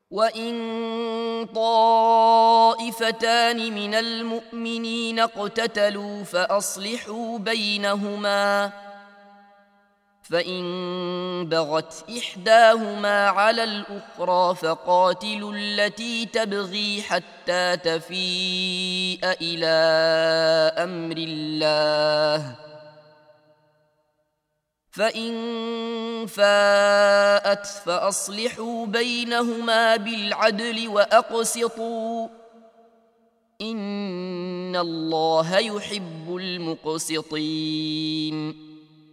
وإن طائفتان من المؤمنين اقتتلوا فأصلحوا بينهما، فإن بغت إحداهما على الأخرى فقاتلوا التي تبغي حتى تفيء إلى أمر الله، فإن فاءت فأصلحوا بينهما بالعدل وأقسطوا، إن الله يحب المقسطين.